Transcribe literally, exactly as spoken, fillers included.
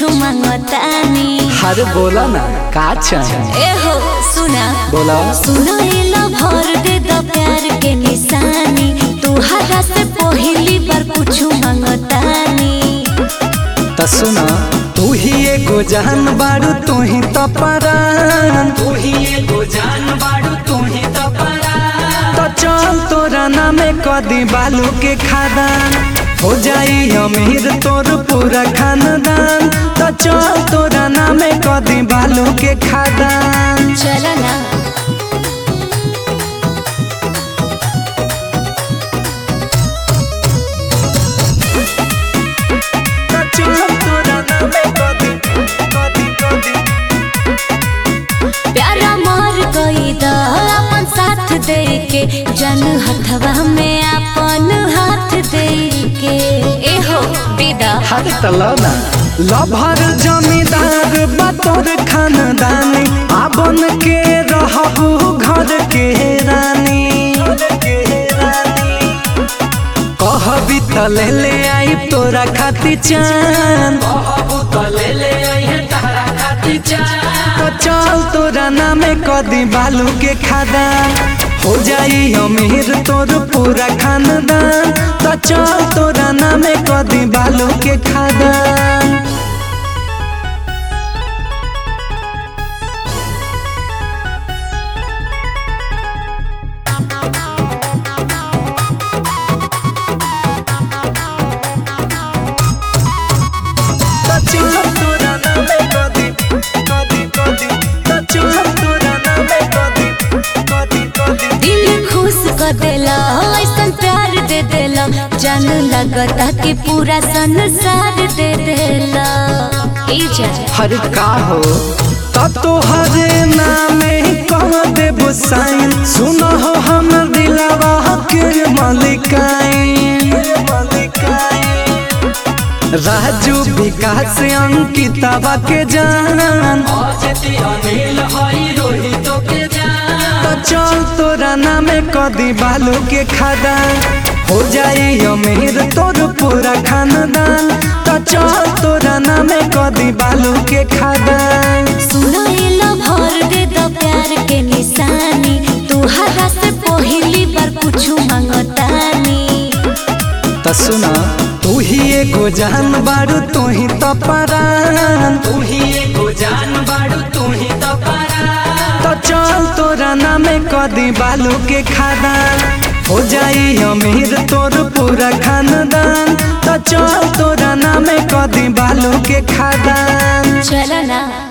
कुछु मांगतानी। हर बोला ना का चाहिए ए हो सुना बोला सुना इला भर दे द प्यार के निशानी। तुहरा से पहली बार कुछु मांगतानी। त सुना तू ही एगो जान बाड़ू तू ही तो परान तू ही एगो जान बाड़ू तू ही तो परान। तो चल तोरा नामे कदी बालू के खादान हो जाई अमीर तोर पूरा खानदान। तो चल तोरा नामे कदी बालू के खादान। चला ना प्यारा मर गई द अपन साथ दे के जन हथवा में अपन हाथ दे के। ए हो विदा हाथ तलना लभर जमींदार बतौर खानदानी आबन के रहबू घर के रानी। कहबी त ले ले आई तोरा खातिर चान कहबू त ले ले आई तोरा खातिर चान। तो चल तोरा नामे कदी बालू के खादान हो जाई अमीर तोर पूरा खानदान। तो चल तोरा नामे कदी बालू के खादान। दिल खुश कर देला ऐसन प्यार दे देला जान लगता कि पूरा संसार दे देला। ई जा हर का हो तब तो हरे नामे कह देबो साइन सुनो हो हमर दिलवा के मालिकाइन। राजू विकास अंकितवा के जान तो चल तोरा नामे कदी बालू के खादान हो जाई अमीर तोर पूरा खानदान। तो चल तोरा नामे कदी बालू के खादान। सुना इला भर दे द प्यार के निशानी। तुहरा से पहली बार कुछु मांगतानी। त सुना तू ही एगो जान बाड़ू तू ही तो परान तू ही एगो जान बाड़ू तू ही तो परान। तो चल तोरा नामे कदी बालू के खादान हो जाई अमीर तोर पूरा खानदान। तो चल तोरा नामे कदी बालू के खादान। चला ना।